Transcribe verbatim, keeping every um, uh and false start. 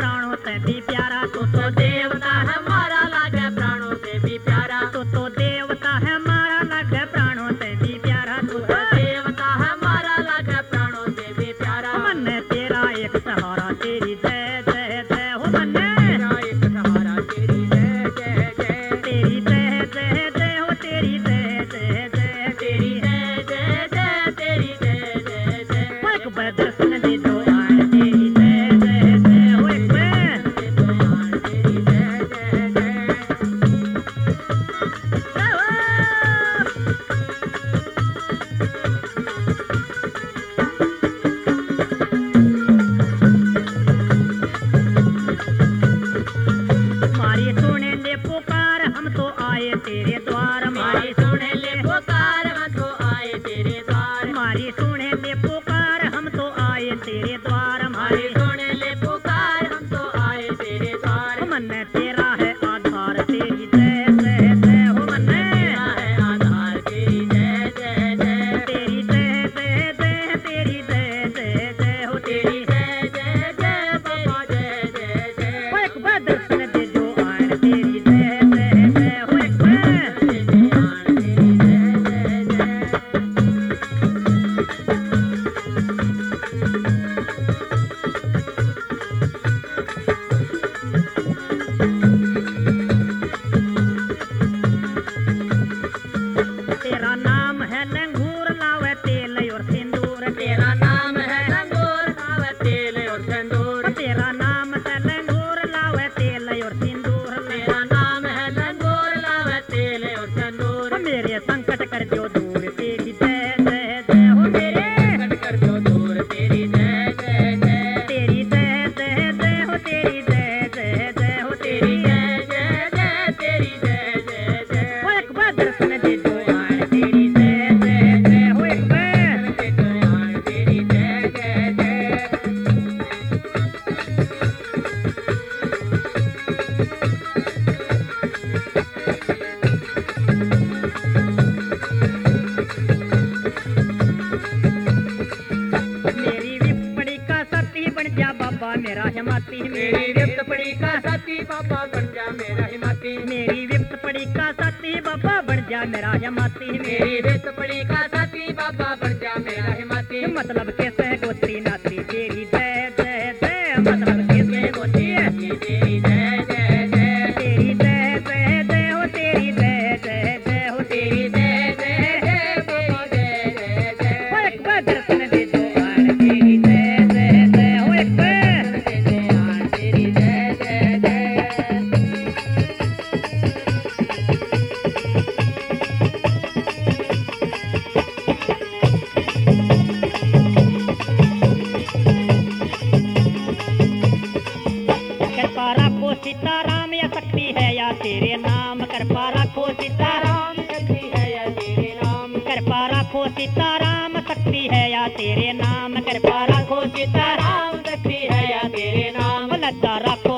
प्राणों से भी प्यारा, तू तो देवता है हमारा लागे प्राणों से भी प्यारा, तू तो देवता है हमारा लागे प्राणों से भी प्यारा, तू तो देवता है हमारा लागे प्राणों से भी प्यारा। मन तेरा एक सहारा तेरी जय जय जय हो, मन तेरा एक सहारा तेरी जय जय जय, तेरी जय जय जय हो, तेरी जय जय जय, तेरी जय जय जय, तेरी जय जय जय। एक बार दर्शन दे दो आए तेरी जय जय जय हो, एक बार दे दो आए तेरी जय जय जय। मारी सुने ले पुकार हम तो आए तेरे द्वार, मारी सुने ले पुकार हम तो आए तेरे द्वार, मारी सुने ले पुकार हम तो आए तेरे द्वार, मारी सुने ले पुकार हम तो आए तेरे द्वार। मन तेरा है आधार तेरी जय जय जय हो, मन तेरा है आधार तेरी जय जय जय, तेरी जय जय जय, तेरी जय जय जय हो, तेरी जय जय जय बाबा जय जय जय। एक बार दर्शन दे दो आए तेरी जय जय जय हो, एक बार दे दो आए तेरी जय जय जय। तेरा नाम है लंगूर लावे तेल और सिंदूर, तेरा नाम है लंगूर लावे तेल और सिंदूर, तेरा नाम है लंगूर लावे तेल और सिंदूर, तेरा नाम है लंगूर लावे तेल और सिंदूर। मेरे संकट कर दो दूर तेरी जय जय जय हो, मेरे संकट कर दो दूर तेरी जय जय जय, तेरी जय जय जय हो, तेरी जय जय जय हो, तेरी जय जय जय, तेरी जय जय जय। एक बार दर्शन दे दो आए तेरी जय जय जय हो, एक बार दे दो आए तेरी जय जय जय। मेरी विपड़ी का साथी बन जा बाबा मेरा हिमाती, मेरी विपड़ी का साथी बाबा बन जा मेरा हिमाती, मेरी विपड़ी का साथी बाबा बन जा मेरा हिमाती, मेरी विपड़ी का साथी बाबा बन जा मेरा हिमाती। मतलब कैसे गोत्री नाती तेरी जय जय जय, मतलब कैसे गोत्री नाती तेरी जय जय जय, तेरी जय जय जय हो, तेरी जय जय जय हो, तेरी जय जय जय बाबा जय जय जय। एक बार दर्शन दे दो आए तेरी जय जय जय हो, एक बार दे दो आए तेरी जय जय जय। कृपा रखो सीताराम या शक्ति है या तेरे नाम, कृपा रखो सीताराम शक्ति है या तेरे नाम, कृपा रखो सीताराम शक्ति है या तेरे नाम, कृपा रखो सीताराम शक्ति है या तेरे नाम। लज्जा रखो